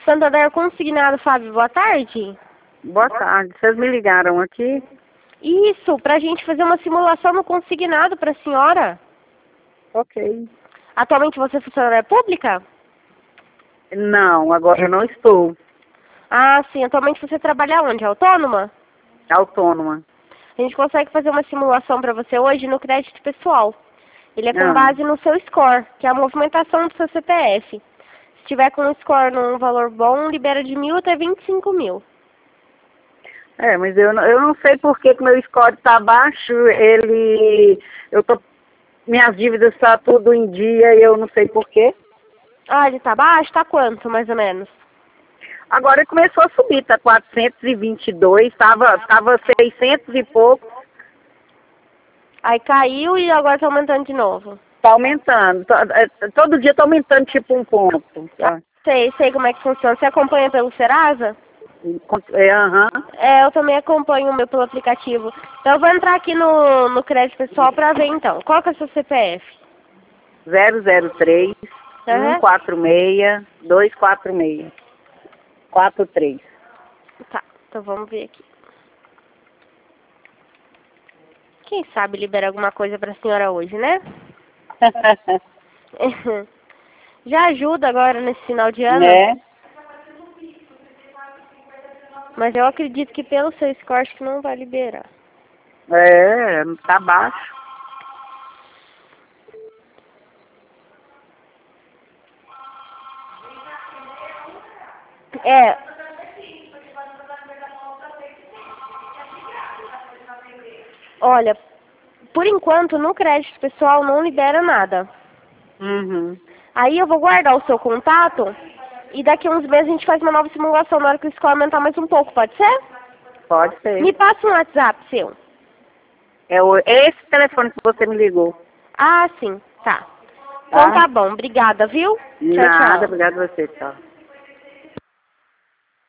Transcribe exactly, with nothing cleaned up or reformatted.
Santander Consignado, Fábio, boa tarde. Boa tarde, vocês me ligaram aqui? Isso, pra gente fazer uma simulação no consignado pra senhora. Ok. Atualmente você é funcionária pública? Não, agora eu não estou. Ah, sim. Atualmente você trabalha onde? Autônoma? Autônoma. A gente consegue fazer uma simulação pra você hoje no crédito pessoal. Ele é com Ah. base no seu score, que é a movimentação do seu C P F. Se tiver com um score num valor bom, libera de mil até vinte e cinco mil. É, mas eu não, eu não sei por que que meu score está baixo, ele... Eu tô... Minhas dívidas estão tá tudo em dia e eu não sei por quê. Ah, ele tá baixo? Tá quanto, mais ou menos? Agora ele começou a subir, tá quatrocentos e vinte e dois, tava, tava seiscentos e pouco. Aí caiu e agora tá aumentando de novo. Tá aumentando, tá- é, todo dia tá aumentando tipo um ponto. Tá? Sei, sei como é que funciona. Você acompanha pelo Serasa? É, aham. É, eu também acompanho o meu pelo aplicativo. Então eu vou entrar aqui no, no crédito pessoal pra ver então. Qual que é o seu C P F? zero zero três, um Aham. quatro seis, dois quatro seis, quatro três. Tá, então vamos ver aqui. Quem sabe libera alguma coisa pra senhora hoje, né? Já ajuda agora nesse final de ano. Né? Mas eu acredito que pelo seu score acho que não vai liberar. É, tá baixo. É. Olha, por enquanto no crédito pessoal não libera nada. Uhum. Aí eu vou guardar o seu contato e daqui a uns meses a gente faz uma nova simulação na hora que o score aumentar mais um pouco, pode ser? Pode ser. Me passa um WhatsApp seu. É o, esse telefone que você me ligou. Ah, sim, tá. Tá? Então tá bom, obrigada, viu? Tchau, Nada, tchau. obrigado a você, tchau.